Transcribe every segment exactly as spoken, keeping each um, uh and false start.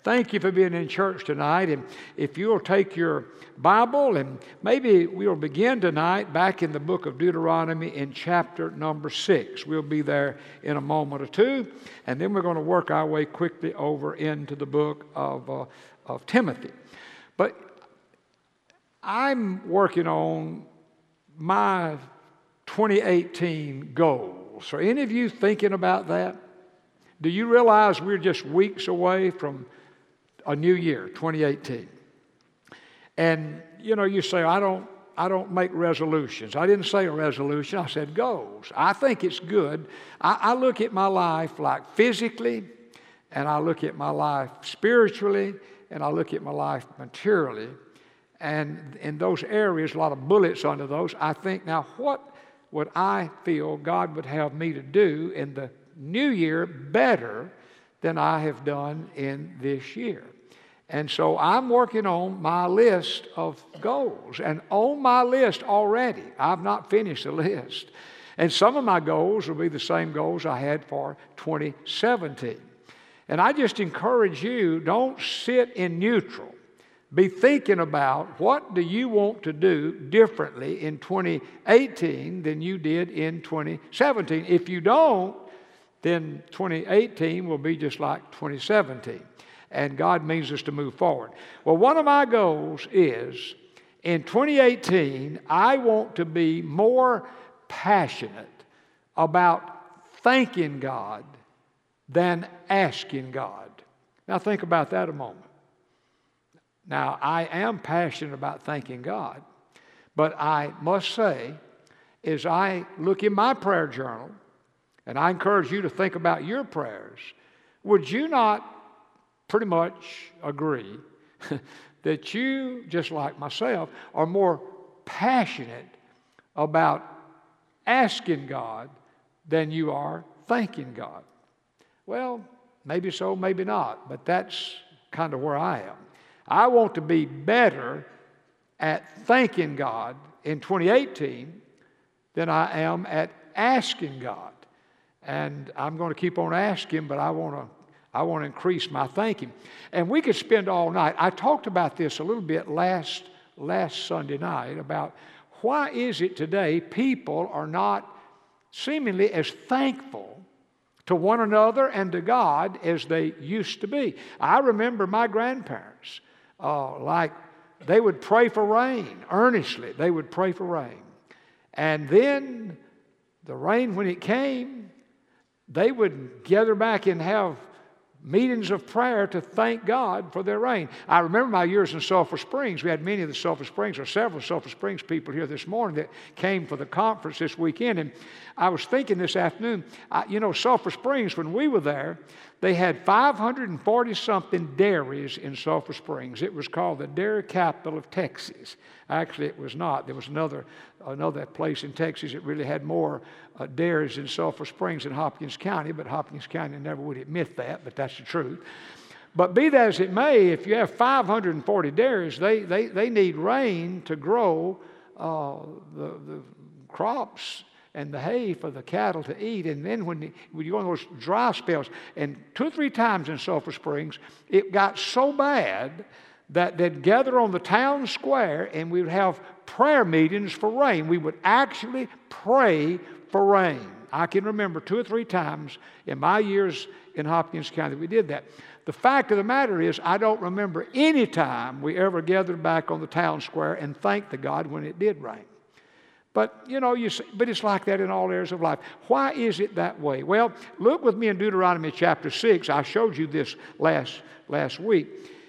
thank you for being in church tonight. And if you'll take your Bible, and maybe we'll begin tonight back in the book of Deuteronomy in chapter number six. We'll be there in a moment or two, and then we're going to work our way quickly over into the book of, uh, of Timothy. But I'm working on my twenty eighteen goals. Are any of you thinking about that? Do you realize we're just weeks away from a new year, twenty eighteen? And, you know, you say, I don't, I don't make resolutions. I didn't say a resolution. I said goals. I think it's good. I, I look at my life like physically, and I look at my life spiritually, and I look at my life materially. And in those areas, a lot of bullets under those, I think, now what would I feel God would have me to do in the new year better than I have done in this year? And so I'm working on my list of goals. And on my list already, I've not finished the list. And some of my goals will be the same goals I had for twenty seventeen. And I just encourage you, don't sit in neutral. Be thinking about what do you want to do differently in twenty eighteen than you did in twenty seventeen. If you don't, then twenty eighteen will be just like twenty seventeen. And God means us to move forward. Well, one of my goals is in twenty eighteen, I want to be more passionate about thanking God than asking God. Now, think about that a moment. Now, I am passionate about thanking God, but I must say, as I look in my prayer journal, and I encourage you to think about your prayers, would you not pretty much agree that you, just like myself, are more passionate about asking God than you are thanking God? Well, maybe so, maybe not, but that's kind of where I am. I want to be better at thanking God in twenty eighteen than I am at asking God. And I'm going to keep on asking, but I want to I want to increase my thanking. And we could spend all night. I talked about this a little bit last, last Sunday night about why is it today people are not seemingly as thankful to one another and to God as they used to be. I remember my grandparents, uh, like they would pray for rain, earnestly. They would pray for rain. And then the rain, when it came, they would gather back and have meetings of prayer to thank God for their rain. I remember my years in Sulphur Springs. We had many of the Sulphur Springs, or several Sulphur Springs people here this morning that came for the conference this weekend. And I was thinking this afternoon, I, you know, Sulphur Springs, when we were there, they had five hundred forty something dairies in Sulphur Springs. It was called the dairy capital of Texas. Actually, it was not. There was another another place in Texas that really had more uh, dairies in Sulphur Springs than Hopkins County, but Hopkins County never would admit that, but that's the truth. But be that as it may, if you have five hundred forty dairies, they, they, they need rain to grow uh, the, the crops and the hay for the cattle to eat. And then when, the, when you go on those dry spells, and two or three times in Sulphur Springs, it got so bad that they'd gather on the town square and we would have prayer meetings for rain. We would actually pray for rain. I can remember two or three times in my years in Hopkins County we did that. The fact of the matter is, I don't remember any time we ever gathered back on the town square and thanked the God when it did rain. But, you know, you see, but it's like that in all areas of life. Why is it that way? Well, look with me in Deuteronomy chapter six. I showed you this last, last week.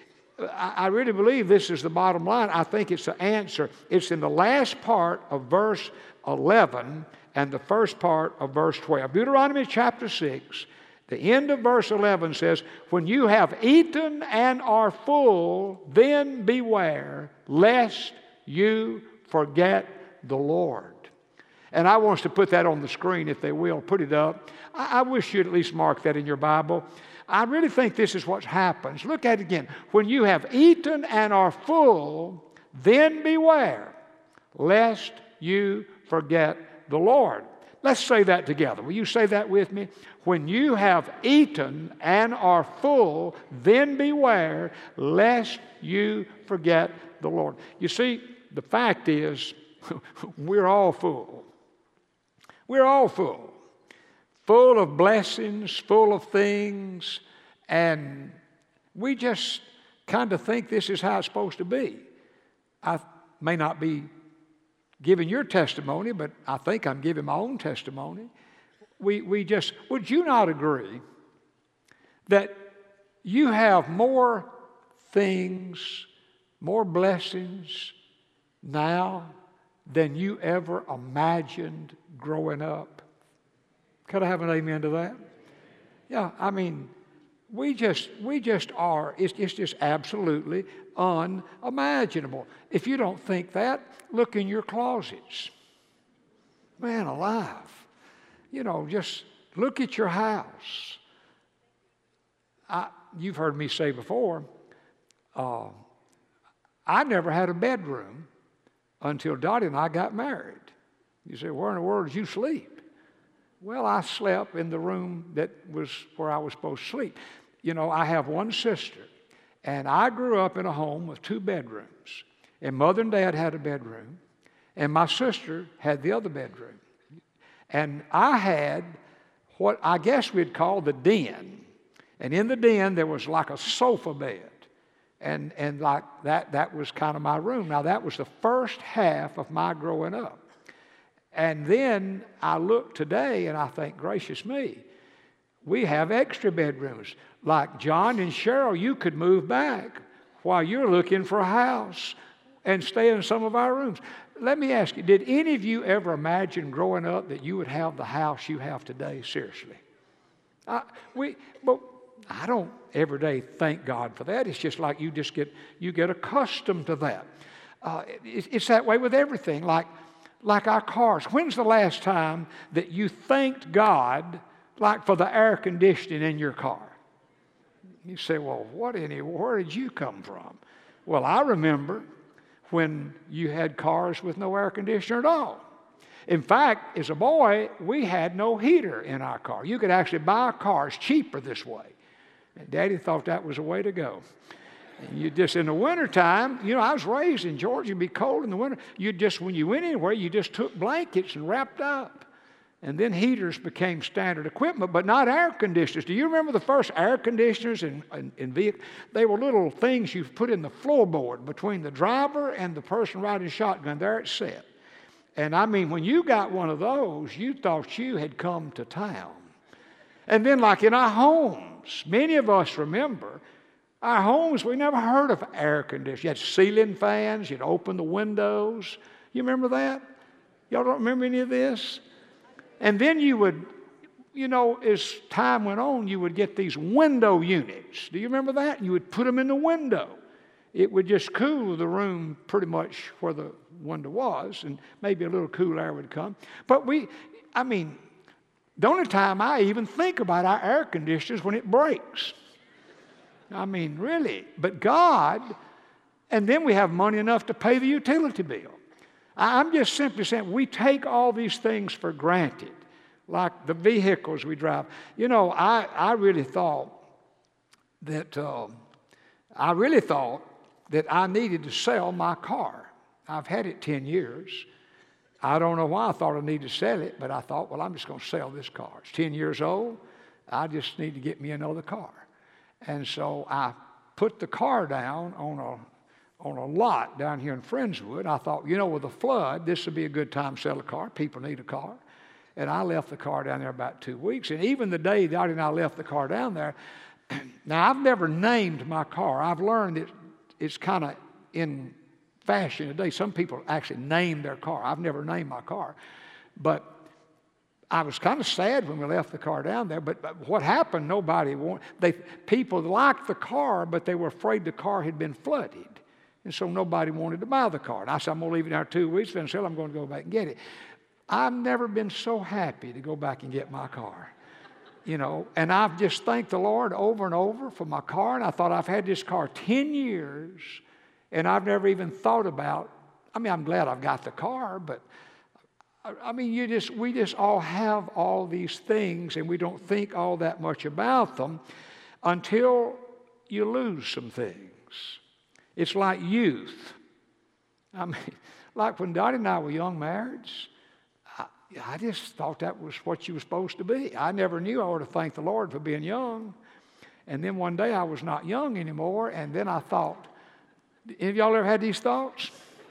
I, I really believe this is the bottom line. I think it's the answer. It's in the last part of verse eleven and the first part of verse twelve. Deuteronomy chapter six, the end of verse eleven says, "When you have eaten and are full, then beware, lest you forget the Lord." And I want us to put that on the screen, if they will. Put it up. I, I wish you'd at least mark that in your Bible. I really think this is what happens. Look at it again. When you have eaten and are full, then beware, lest you forget the Lord. Let's say that together. Will you say that with me? When you have eaten and are full, then beware lest you forget the Lord. You see, the fact is, we're all full. We're all full. Full of blessings, full of things, and we just kind of think this is how it's supposed to be. I may not be giving your testimony, but I think I'm giving my own testimony. We, we just, would you not agree that you have more things, more blessings now than you ever imagined growing up? Could I have an amen to that? Yeah, I mean, we just, we just are, it's, it's just absolutely unimaginable. If you don't think that, look in your closets. Man alive. You know, just look at your house. I, you've heard me say before, uh, I never had a bedroom until Dottie and I got married. You say, where in the world did you sleep? Well, I slept in the room that was where I was supposed to sleep. You know, I have one sister, and I grew up in a home with two bedrooms. And Mother and Dad had a bedroom, and my sister had the other bedroom. And I had what I guess we'd call the den. And in the den, there was like a sofa bed. And, and like that, that was kind of my room. Now, that was the first half of my growing up. And then I look today and I think, gracious me, we have extra bedrooms. Like John and Cheryl, you could move back while you're looking for a house and stay in some of our rooms. Let me ask you, did any of you ever imagine growing up that you would have the house you have today? Seriously. I, we, but I don't every day thank God for that. It's just like you just get, you get accustomed to that. Uh, it, it's that way with everything. Like, Like our cars. When's the last time that you thanked God, like for the air conditioning in your car? You say, well, what in the, where did you come from? Well, I remember when you had cars with no air conditioner at all. In fact, as a boy, we had no heater in our car. You could actually buy cars cheaper this way. And Daddy thought that was the way to go. And you just, in the wintertime, you know, I was raised in Georgia, it'd be cold in the winter. You just, when you went anywhere, you just took blankets and wrapped up. And then heaters became standard equipment, but not air conditioners. Do you remember the first air conditioners in, in, in vehicles? They were little things you put in the floorboard between the driver and the person riding shotgun. There it sat. And I mean, when you got one of those, you thought you had come to town. And then like in our homes, many of us remember, our homes, we never heard of air conditioning. You had ceiling fans, you'd open the windows. You remember that? Y'all don't remember any of this? And then you would, you know, as time went on, you would get these window units. Do you remember that? You would put them in the window. It would just cool the room pretty much where the window was, and maybe a little cool air would come. But we, I mean, the only time I even think about our air conditioners when it breaks. I mean, really. But God, and then we have money enough to pay the utility bill. I'm just simply saying we take all these things for granted, like the vehicles we drive. You know, I, I really thought that uh, I really thought that I needed to sell my car. I've had it ten years. I don't know why I thought I needed to sell it, but I thought, well, I'm just going to sell this car. It's ten years old. I just need to get me another car. And so I put the car down on a on a lot down here in Friendswood. I thought, you know, with a flood, this would be a good time to sell a car. People need a car. And I left the car down there about two weeks. And even the day Dottie and I left the car down there, now I've never named my car. I've learned it, it's kind of in fashion today. Some people actually name their car. I've never named my car. But I was kind of sad when we left the car down there, but, but what happened, nobody wanted, they, people liked the car, but they were afraid the car had been flooded. And so nobody wanted to buy the car. And I said, I'm going to leave it there two weeks, then I'm going to go back and get it. I've never been so happy to go back and get my car. You know, and I've just thanked the Lord over and over for my car. And I thought I've had this car ten years, and I've never even thought about, I mean, I'm glad I've got the car, but I mean, you just, we just all have all these things, and we don't think all that much about them until you lose some things. It's like youth. I mean, like when Dottie and I were young marrieds, I, I just thought that was what you were supposed to be. I never knew I ought to thank the Lord for being young. And then one day I was not young anymore, and then I thought, any of y'all ever had these thoughts?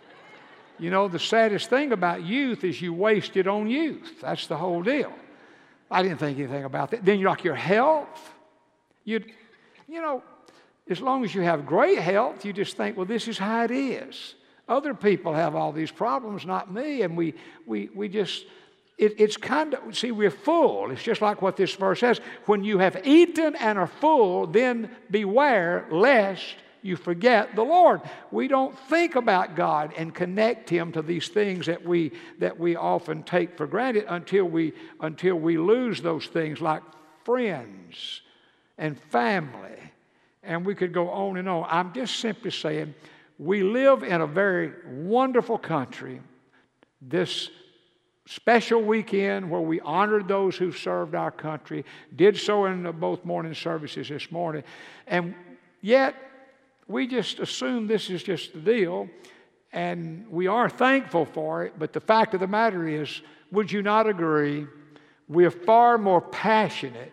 You know, the saddest thing about youth is you waste it on youth. That's the whole deal. I didn't think anything about that. Then you're like your health. You, you know, as long as you have great health, you just think, well, this is how it is. Other people have all these problems, not me. And we, we, we just, it, it's kind of, see, we're full. It's just like what this verse says. When you have eaten and are full, then beware lest you forget the Lord. We don't think about God and connect Him to these things that we that we often take for granted until we until we lose those things, like friends and family. And we could go on and on. I'm just simply saying we live in a very wonderful country. This special weekend where we honored those who served our country, did so in both morning services this morning, and yet we just assume this is just the deal, and we are thankful for it, but the fact of the matter is, would you not agree, we're far more passionate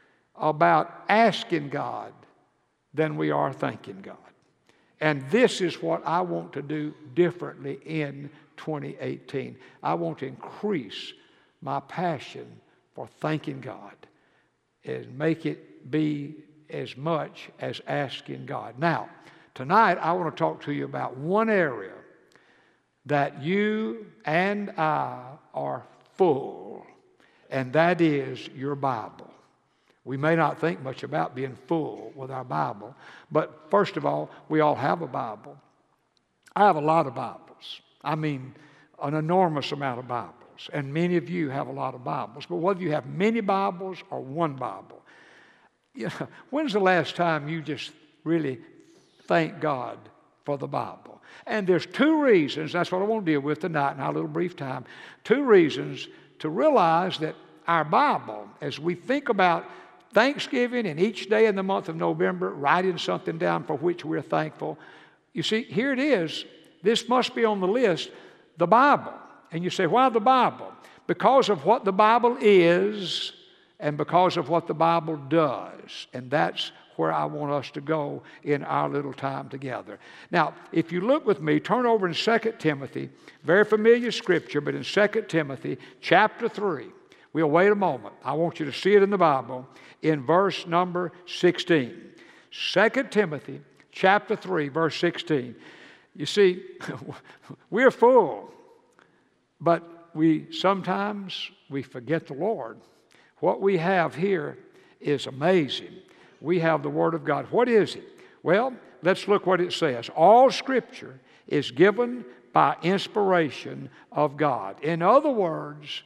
about asking God than we are thanking God. And this is what I want to do differently in twenty eighteen. I want to increase my passion for thanking God and make it be as much as asking God. Now, tonight I want to talk to you about one area that you and I are full, and that is your Bible. We may not think much about being full with our Bible, but first of all, we all have a Bible. I have a lot of Bibles. I mean, an enormous amount of Bibles, and many of you have a lot of Bibles. But whether you have many Bibles or one Bible, you know, when's the last time you just really thank God for the Bible? And there's two reasons, that's what I want to deal with tonight in our little brief time, two reasons to realize that our Bible, as we think about Thanksgiving and each day in the month of November, writing something down for which we're thankful, you see, here it is. This must be on the list, the Bible. And you say, why the Bible? Because of what the Bible is and because of what the Bible does. And that's where I want us to go in our little time together. Now, if you look with me, turn over in Second Timothy, very familiar scripture, but in Second Timothy chapter three, we'll wait a moment. I want you to see it in the Bible in verse number sixteen. Second Timothy chapter three, verse sixteen. You see, we're full, but we sometimes we forget the Lord. What we have here is amazing. We have the Word of God. What is it? Well, let's look what it says. All Scripture is given by inspiration of God. In other words,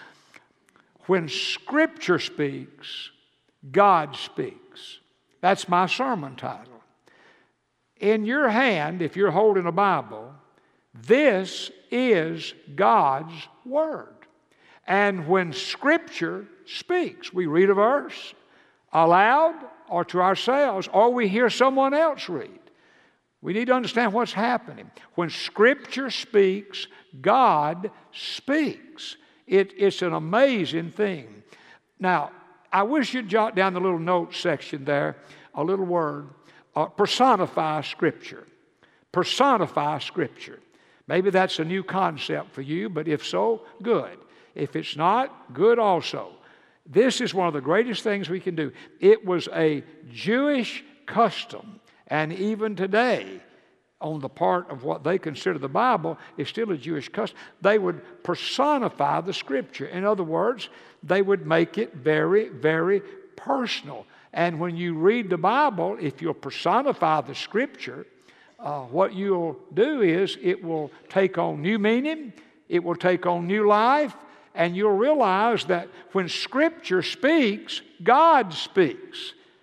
when Scripture speaks, God speaks. That's my sermon title. In your hand, if you're holding a Bible, this is God's Word. And when Scripture speaks, we read a verse aloud or to ourselves, or we hear someone else read. We need to understand what's happening. When Scripture speaks, God speaks. It, it's an amazing thing. Now, I wish you'd jot down the little note section there, a little word, uh, personify Scripture. Personify Scripture. Maybe that's a new concept for you, but if so, good. If it's not, good also. This is one of the greatest things we can do. It was a Jewish custom, and even today, on the part of what they consider the Bible, is still a Jewish custom. They would personify the Scripture. In other words, they would make it very, very personal. And when you read the Bible, if you'll personify the Scripture, uh, what you'll do is it will take on new meaning, it will take on new life, and you'll realize that when Scripture speaks, God speaks.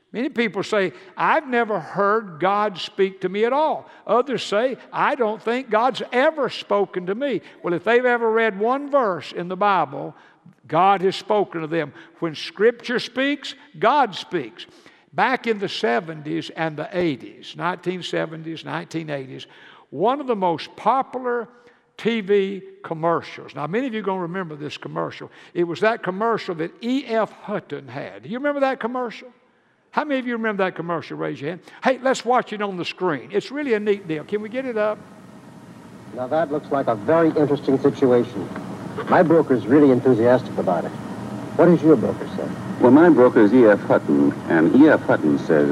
Many people say, I've never heard God speak to me at all. Others say, I don't think God's ever spoken to me. Well, if they've ever read one verse in the Bible, God has spoken to them. When Scripture speaks, God speaks. Back in the seventies and the eighties, nineteen seventies, nineteen eighties, one of the most popular T V commercials. Now, many of you are going to remember this commercial. It was that commercial that E F Hutton had. Do you remember that commercial? How many of you remember that commercial? Raise your hand. Hey, let's watch it on the screen. It's really a neat deal. Can we get it up? Now, that looks like a very interesting situation. My broker's really enthusiastic about it. What does your broker say? Well, my broker is E F Hutton, and E F Hutton says...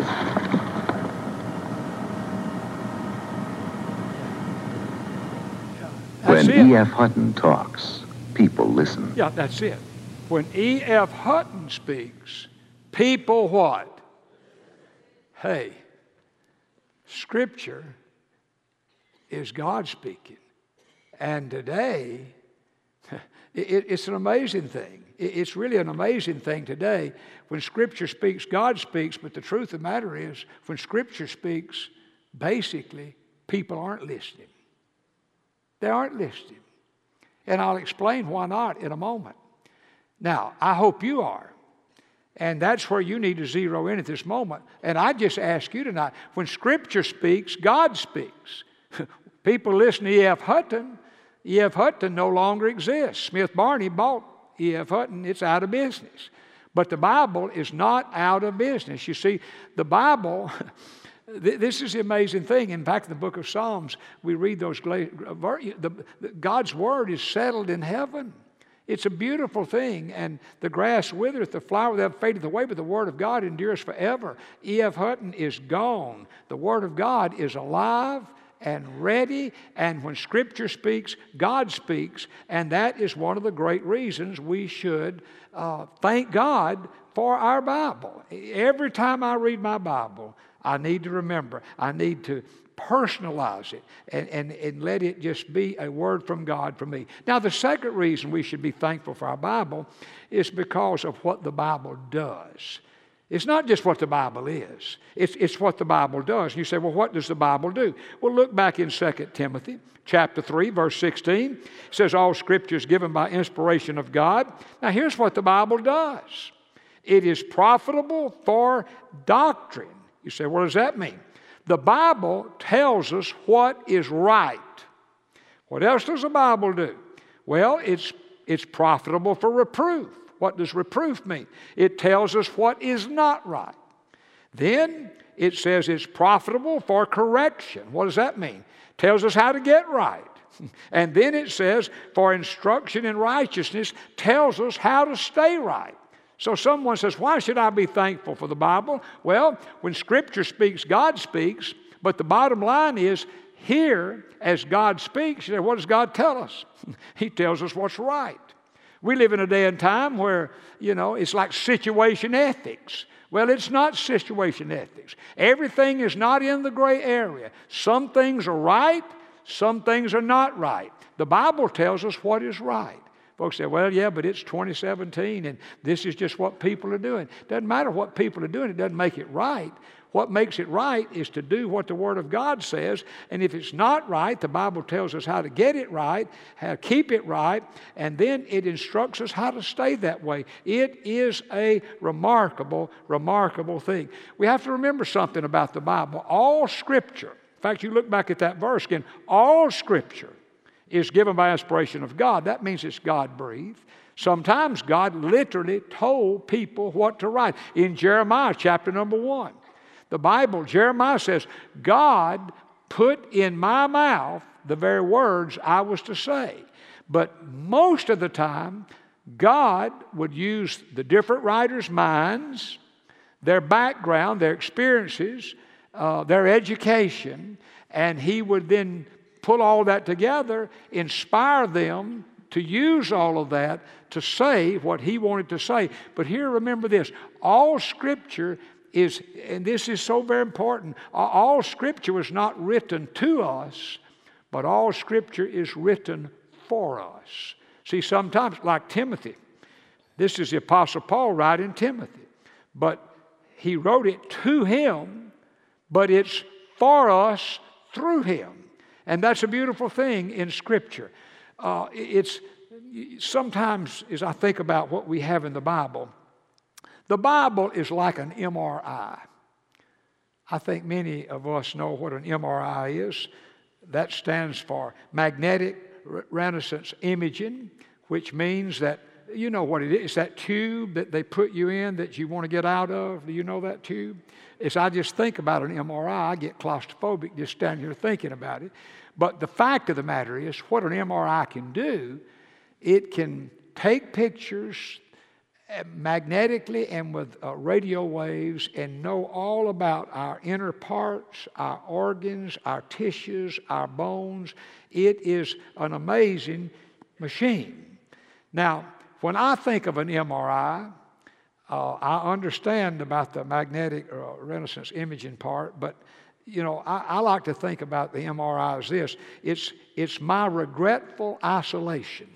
That's When it. E F Hutton talks, people listen. Yeah, that's it. When E F Hutton speaks, people what? Hey, Scripture is God speaking. And today, it, it's an amazing thing. It, it's really an amazing thing today. When Scripture speaks, God speaks. But the truth of the matter is, when Scripture speaks, basically, people aren't listening. They aren't listening. And I'll explain why not in a moment. Now, I hope you are. And that's where you need to zero in at this moment. And I just ask you tonight, when Scripture speaks, God speaks. People listen to E F Hutton. E F Hutton no longer exists. Smith Barney bought E F Hutton. It's out of business. But the Bible is not out of business. You see, the Bible... This is the amazing thing. In fact, in the book of Psalms, we read those, God's word is settled in heaven. It's a beautiful thing. And the grass withereth, the flower that fadeth away, but the word of God endures forever. E F Hutton is gone. The word of God is alive and ready. And when Scripture speaks, God speaks. And that is one of the great reasons we should uh, thank God for our Bible. Every time I read my Bible, I need to remember, I need to personalize it and, and, and let it just be a word from God for me. Now, the second reason we should be thankful for our Bible is because of what the Bible does. It's not just what the Bible is. It's, it's what the Bible does. And you say, well, what does the Bible do? Well, look back in Second Timothy chapter three, verse sixteen. It says, all Scripture is given by inspiration of God. Now, here's what the Bible does. It is profitable for doctrine. You say, what does that mean? The Bible tells us what is right. What else does the Bible do? Well, it's, it's profitable for reproof. What does reproof mean? It tells us what is not right. Then it says it's profitable for correction. What does that mean? It tells us how to get right. And then it says for instruction in righteousness, tells us how to stay right. So someone says, why should I be thankful for the Bible? Well, when Scripture speaks, God speaks. But the bottom line is, here, as God speaks, you say, what does God tell us? He tells us what's right. We live in a day and time where, you know, it's like situation ethics. Well, it's not situation ethics. Everything is not in the gray area. Some things are right, some things are not right. The Bible tells us what is right. Folks say, well, yeah, but it's twenty seventeen, and this is just what people are doing. Doesn't matter what people are doing. It doesn't make it right. What makes it right is to do what the Word of God says. And if it's not right, the Bible tells us how to get it right, how to keep it right, and then it instructs us how to stay that way. It is a remarkable, remarkable thing. We have to remember something about the Bible. All Scripture, in fact, you look back at that verse again, all Scripture is given by inspiration of God. That means it's God-breathed. Sometimes God literally told people what to write. In Jeremiah chapter number one, the Bible, Jeremiah says, God put in my mouth the very words I was to say. But most of the time, God would use the different writers' minds, their background, their experiences, uh, their education, and He would then pull all that together, inspire them to use all of that to say what He wanted to say. But here, remember this, all Scripture is, and this is so very important, all Scripture was not written to us, but all Scripture is written for us. See, sometimes, like Timothy, this is the Apostle Paul writing Timothy, but He wrote it to him, but it's for us through him. And that's a beautiful thing in Scripture. Uh, it's sometimes, as I think about what we have in the Bible, the Bible is like an M R I. I think many of us know what an M R I is. That stands for magnetic resonance imaging, which means that, you know what it is. It's that tube that they put you in that you want to get out of. Do you know that tube? As I just think about an M R I, I get claustrophobic just standing here thinking about it. But the fact of the matter is, what an M R I can do, it can take pictures magnetically and with uh, radio waves and know all about our inner parts, our organs, our tissues, our bones. It is an amazing machine. Now, when I think of an M R I, uh, I understand about the magnetic uh, resonance imaging part, but you know, I, I like to think about the M R I as this. It's, it's my regretful isolation.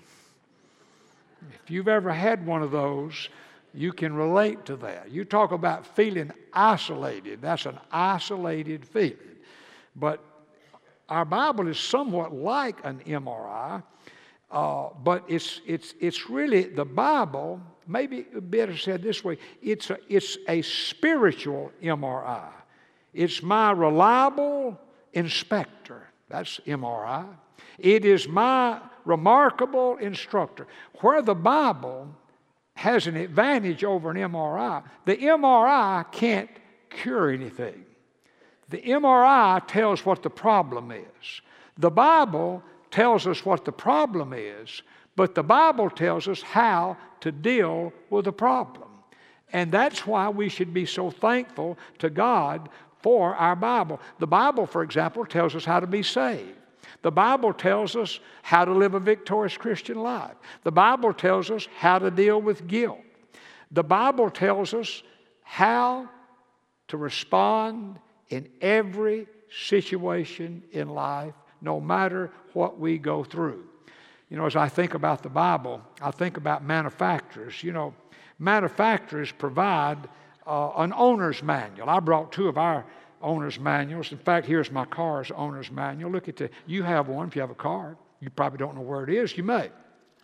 If you've ever had one of those, you can relate to that. You talk about feeling isolated. That's an isolated feeling. But our Bible is somewhat like an M R I, uh, but it's, it's, it's really the Bible, maybe better said this way, it's a, it's a spiritual M R I. It's my reliable inspector. That's M R I. It is my remarkable instructor. Where the Bible has an advantage over an M R I, the M R I can't cure anything. The M R I tells what the problem is. The Bible tells us what the problem is, but the Bible tells us how to deal with the problem. And that's why we should be so thankful to God for our Bible. The Bible, for example, tells us how to be saved. The Bible tells us how to live a victorious Christian life. The Bible tells us how to deal with guilt. The Bible tells us how to respond in every situation in life, no matter what we go through. You know, as I think about the Bible, I think about manufacturers. You know, manufacturers provide uh, an owner's manual. I brought two of our owner's manuals. In fact, here's my car's owner's manual. Look at the, you have one if you have a car. You probably don't know where it is. You may.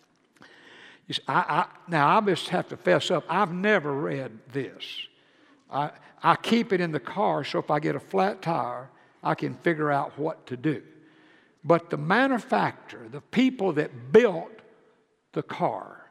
You see, I, I, now, I just have to fess up. I've never read this. I, I keep it in the car so if I get a flat tire, I can figure out what to do. But the manufacturer, the people that built the car,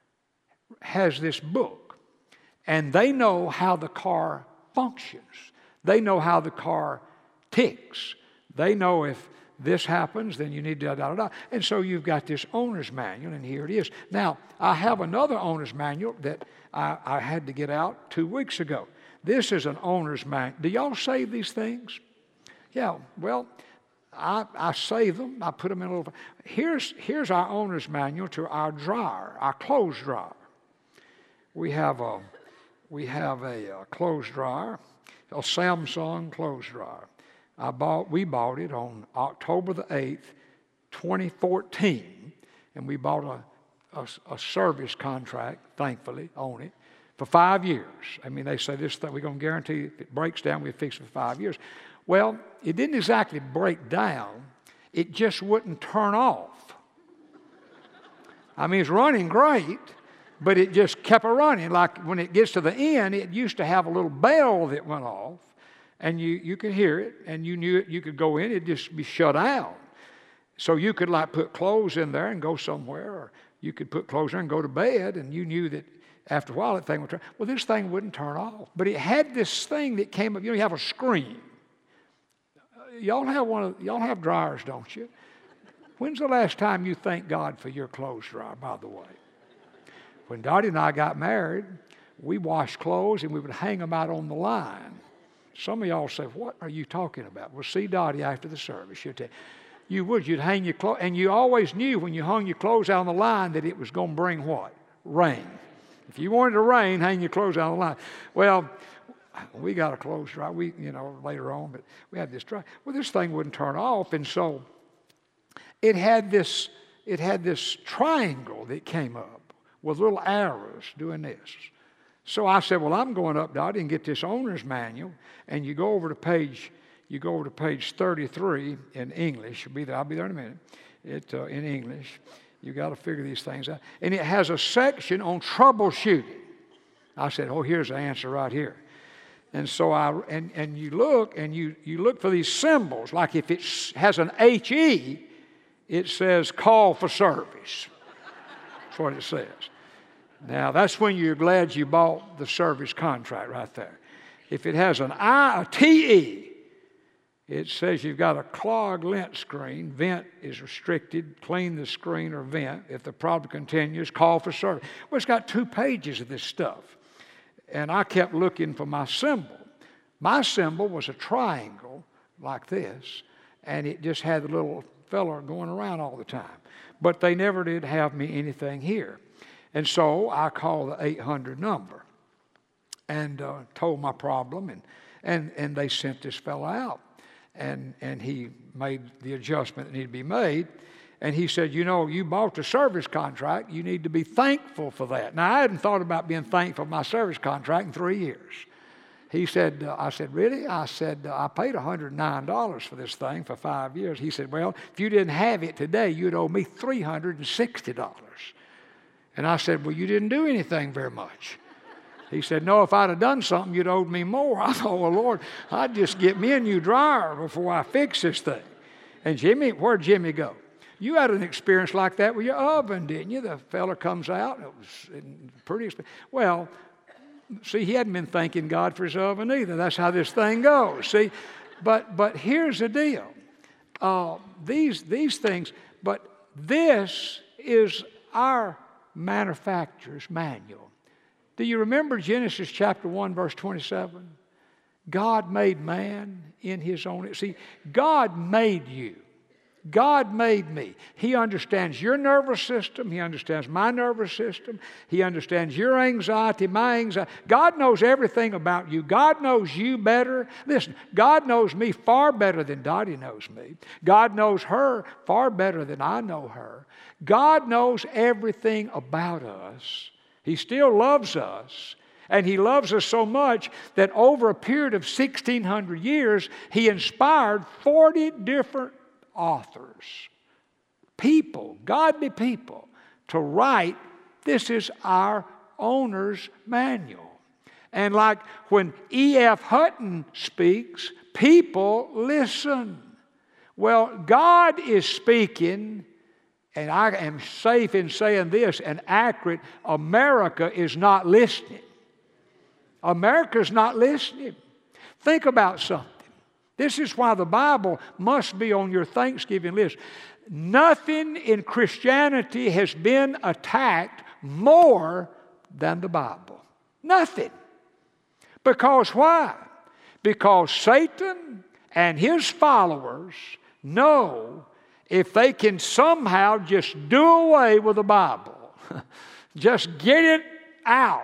has this book. And they know how the car functions. They know how the car ticks. They know if this happens, then you need to da da da. And so you've got this owner's manual, and here it is. Now, I have another owner's manual that I, I had to get out two weeks ago. This is an owner's manual. Do y'all save these things? Yeah, well, I, I save them. I put them in a little... Here's, here's our owner's manual to our dryer, our clothes dryer. We have a, we have a, a clothes dryer, a Samsung clothes dryer. I bought, we bought it on October the eighth, twenty fourteen, and we bought a, a, a service contract, thankfully, on it for five years. I mean, they say this thing, we're going to guarantee if it breaks down, we'll fix it for five years. Well, it didn't exactly break down. It just wouldn't turn off. I mean, it's running great, but it just kept running. Like when it gets to the end, it used to have a little bell that went off, and you, you could hear it, and you knew it, you could go in, it'd just be shut out. So you could like put clothes in there and go somewhere, or you could put clothes in there and go to bed, and you knew that after a while that thing would turn. Well, this thing wouldn't turn off. But it had this thing that came up, you know, you have a screen. Y'all have one of, y'all have dryers, don't you? When's the last time you thanked God for your clothes dryer, by the way? When Dottie and I got married, we washed clothes and we would hang them out on the line. Some of y'all say, what are you talking about? Well, see Dottie after the service. She'll tell you. You would, you'd hang your clothes, and you always knew when you hung your clothes out on the line that it was going to bring what? Rain. If you wanted to rain, hang your clothes out on the line. Well, we got a clothes dryer, we, you know, later on, but we had this dryer. Well, this thing wouldn't turn off, and so it had this, it had this triangle that came up with little arrows doing this. So I said, well, I'm going up, Dottie, and get this owner's manual. And you go over to page, you go over to page thirty-three in English. You'll be there. I'll be there in a minute. It uh, in English. You got to figure these things out. And it has a section on troubleshooting. I said, oh, here's the answer right here. And so I and, and you look and you you look for these symbols. Like if it has an H E, it says call for service. That's what it says. Now, that's when you're glad you bought the service contract right there. If it has an I, a T E, it says you've got a clogged lint screen. Vent is restricted. Clean the screen or vent. If the problem continues, call for service. Well, it's got two pages of this stuff. And I kept looking for my symbol. My symbol was a triangle like this, and it just had the little fella going around all the time. But they never did have me anything here. And so I called the eight hundred number and uh, told my problem, and, and, and they sent this fellow out. And, and he made the adjustment that needed to be made. And he said, you know, you bought the service contract. You need to be thankful for that. Now, I hadn't thought about being thankful for my service contract in three years. He said, uh, I said, really? I said, uh, I paid one hundred nine dollars for this thing for five years. He said, well, if you didn't have it today, you'd owe me three hundred sixty dollars. And I said, well, you didn't do anything very much. He said, no, if I'd have done something, you'd owed me more. I thought, well, Lord, I'd just get me a new dryer before I fix this thing. And Jimmy, where'd Jimmy go? You had an experience like that with your oven, didn't you? The fella comes out, and it was pretty expensive. Well, see, he hadn't been thanking God for his oven either. That's how this thing goes, see? But but here's the deal. Uh, these, these things, but this is our manufacturer's manual. Do you remember Genesis chapter one, verse twenty-seven? God made man in his own. See, God made you. God made me. He understands your nervous system. He understands my nervous system. He understands your anxiety, my anxiety. God knows everything about you. God knows you better. Listen, God knows me far better than Dottie knows me. God knows her far better than I know her. God knows everything about us. He still loves us. And He loves us so much that over a period of sixteen hundred years, He inspired forty different authors, people, godly people, to write, this is our owner's manual. And like when E F Hutton speaks, people listen. Well, God is speaking, and I am safe in saying this and accurate, America is not listening. America's not listening. Think about something. This is why the Bible must be on your Thanksgiving list. Nothing in Christianity has been attacked more than the Bible. Nothing. Because why? Because Satan and his followers know if they can somehow just do away with the Bible, just get it out,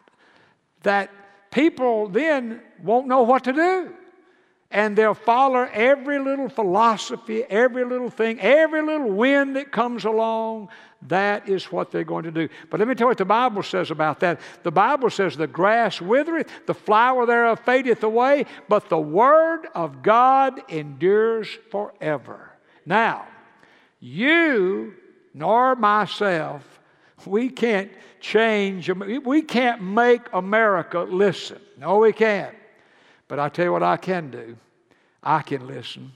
that people then won't know what to do. And they'll follow every little philosophy, every little thing, every little wind that comes along. That is what they're going to do. But let me tell you what the Bible says about that. The Bible says the grass withereth, the flower thereof fadeth away, but the word of God endures forever. Now, you nor myself, we can't change, we can't make America listen. No, we can't. But I tell you what I can do. I can listen.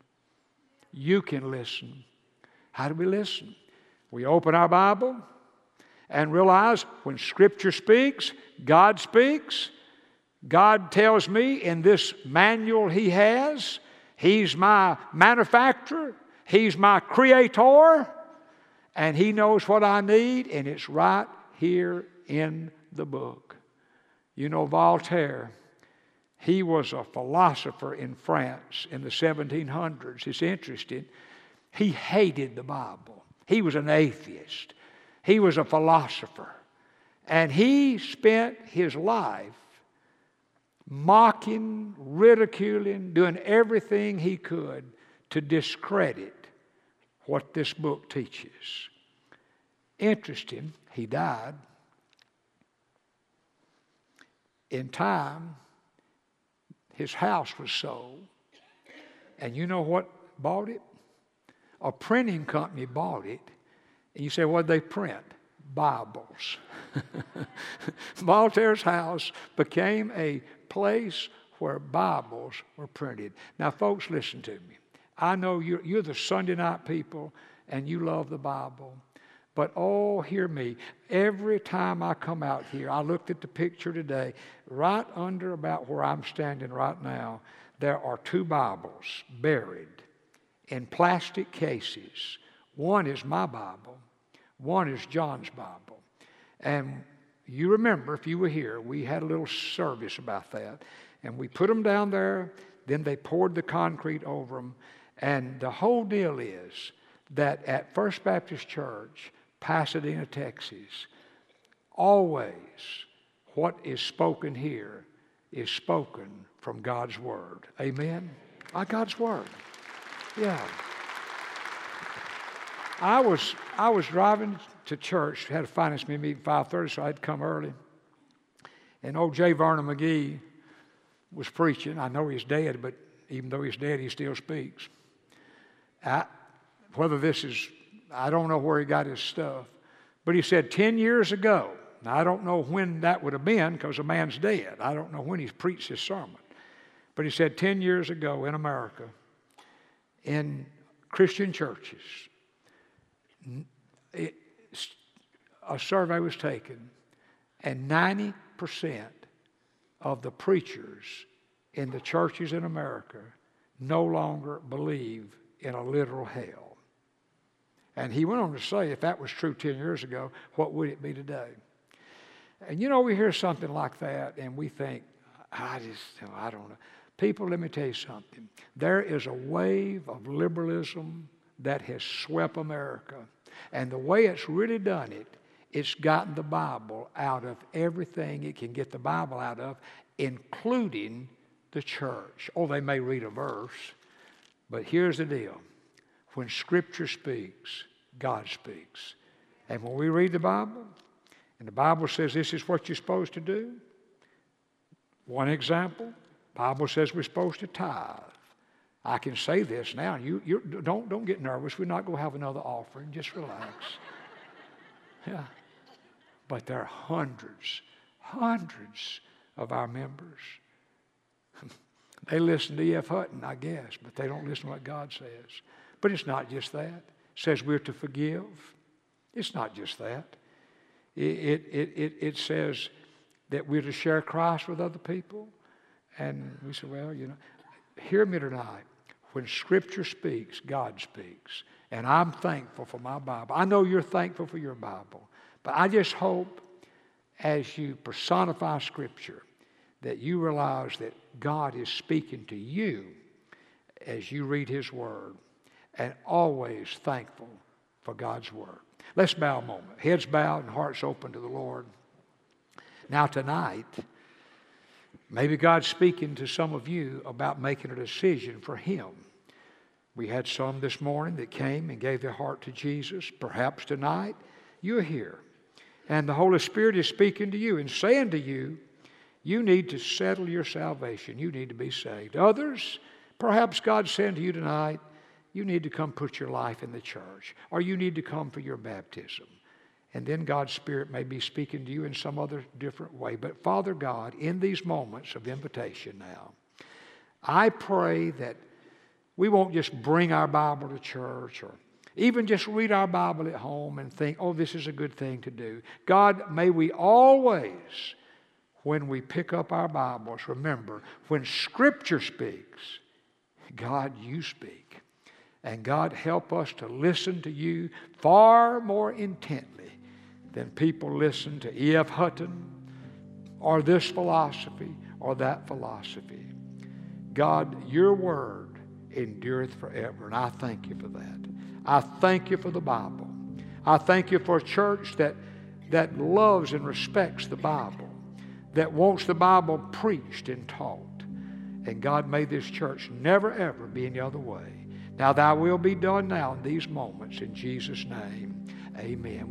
You can listen. How do we listen? We open our Bible and realize when Scripture speaks, God speaks. God tells me in this manual He has, He's my manufacturer, He's my creator, and He knows what I need, and it's right here in the book. You know, Voltaire, he was a philosopher in France in the seventeen hundreds. It's interesting. He hated the Bible. He was an atheist. He was a philosopher. And he spent his life mocking, ridiculing, doing everything he could to discredit what this book teaches. Interesting, he died. In time, his house was sold. And you know what bought it? A printing company bought it. And you say, what'd they print? Bibles. Voltaire's house became a place where Bibles were printed. Now, folks, listen to me. I know you're, you're the Sunday night people and you love the Bible. But oh, hear me. Every time I come out here, I looked at the picture today, right under about where I'm standing right now, there are two Bibles buried in plastic cases. One is my Bible. One is John's Bible. And you remember, if you were here, we had a little service about that. And we put them down there, then they poured the concrete over them. And the whole deal is that at First Baptist Church, Pasadena, Texas, always what is spoken here is spoken from God's Word. Amen? By God's Word. Yeah. I was I was driving to church, had a finance meeting at five thirty, so I had to come early. And old J. Vernon McGee was preaching. I know he's dead, but even though he's dead, he still speaks. I, whether this is, I don't know where he got his stuff, but he said ten years ago, now I don't know when that would have been because the man's dead. I don't know when he preached his sermon. But he said ten years ago in America, in Christian churches, it, a survey was taken, and ninety percent of the preachers in the churches in America no longer believe in a literal hell. And he went on to say, if that was true ten years ago, what would it be today? And you know, we hear something like that, and we think, I just, I don't know. People, let me tell you something. There is a wave of liberalism that has swept America. And the way it's really done it, it's gotten the Bible out of everything it can get the Bible out of, including the church. Oh, they may read a verse, but here's the deal. When Scripture speaks, God speaks. And when we read the Bible, and the Bible says this is what you're supposed to do, one example, the Bible says we're supposed to tithe. I can say this now. You, you don't, don't get nervous. We're not going to have another offering. Just relax. Yeah. But there are hundreds, hundreds of our members. They listen to E F Hutton, I guess, but they don't listen to what God says. But it's not just that. It says we're to forgive. It's not just that. It, it, it, it, it says that we're to share Christ with other people. And we say, well, you know, hear me tonight. When Scripture speaks, God speaks. And I'm thankful for my Bible. I know you're thankful for your Bible. But I just hope as you personify Scripture that you realize that God is speaking to you as you read His Word, and always thankful for God's Word. Let's bow a moment. Heads bowed and hearts open to the Lord. Now tonight, maybe God's speaking to some of you about making a decision for Him. We had some this morning that came and gave their heart to Jesus. Perhaps tonight you're here, and the Holy Spirit is speaking to you and saying to you, you need to settle your salvation. You need to be saved. Others, perhaps God's saying to you tonight, you need to come put your life in the church, or you need to come for your baptism. And then God's Spirit may be speaking to you in some other different way. But Father God, in these moments of invitation now, I pray that we won't just bring our Bible to church or even just read our Bible at home and think, oh, this is a good thing to do. God, may we always, when we pick up our Bibles, remember, when Scripture speaks, God, you speak. And God, help us to listen to you far more intently than people listen to E F Hutton or this philosophy or that philosophy. God, your word endureth forever, and I thank you for that. I thank you for the Bible. I thank you for a church that, that loves and respects the Bible, that wants the Bible preached and taught. And God, may this church never, ever be any other way. Now, thy will be done now in these moments. In Jesus' name, amen.